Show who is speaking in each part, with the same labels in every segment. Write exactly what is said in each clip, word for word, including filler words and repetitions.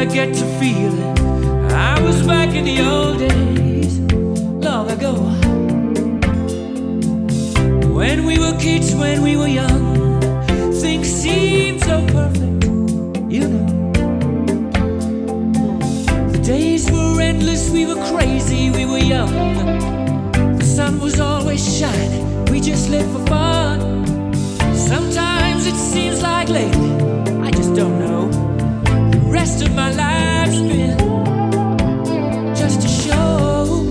Speaker 1: I get to feeling I was back in the old days, long ago, when we were kids, when we were young. Things seemed so perfect, you know. The days were endless, we were crazy, we were young. The sun was always shining, we just lived for fun. Sometimes it seems like lately, I just don't know, the rest of my life's been just a show.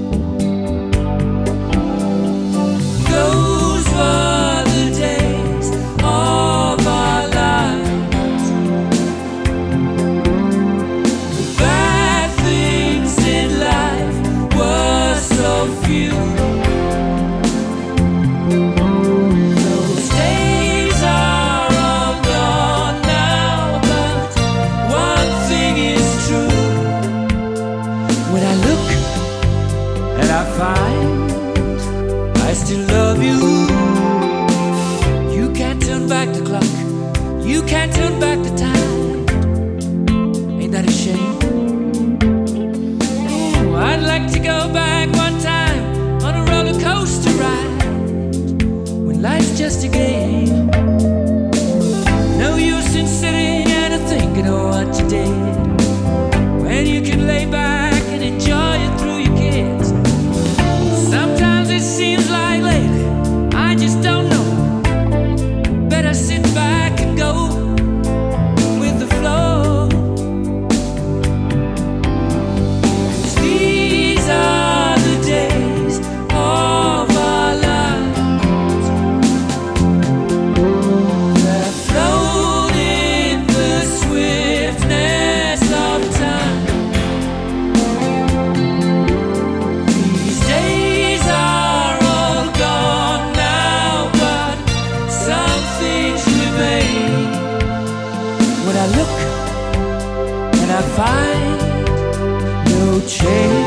Speaker 1: Those were the days of our lives. The bad things in life were so few. Those days are all gone now, but one thing is true. When I look and I find I still love you, you can't turn back the clock, you can't turn back the time. Ain't that a shame? Ooh, I'd like to go back one time on a roller coaster ride, when life's just a game. No use in sitting and thinking of what you did, when you can lay back and enjoy it through your kids. Sometimes it seems like lately, I just don't know, better sit back and go with the flow. 'Cause these are the days of our lives that float in the swiftness of time. These days are all gone now, but some things remain. When I look and I find no change.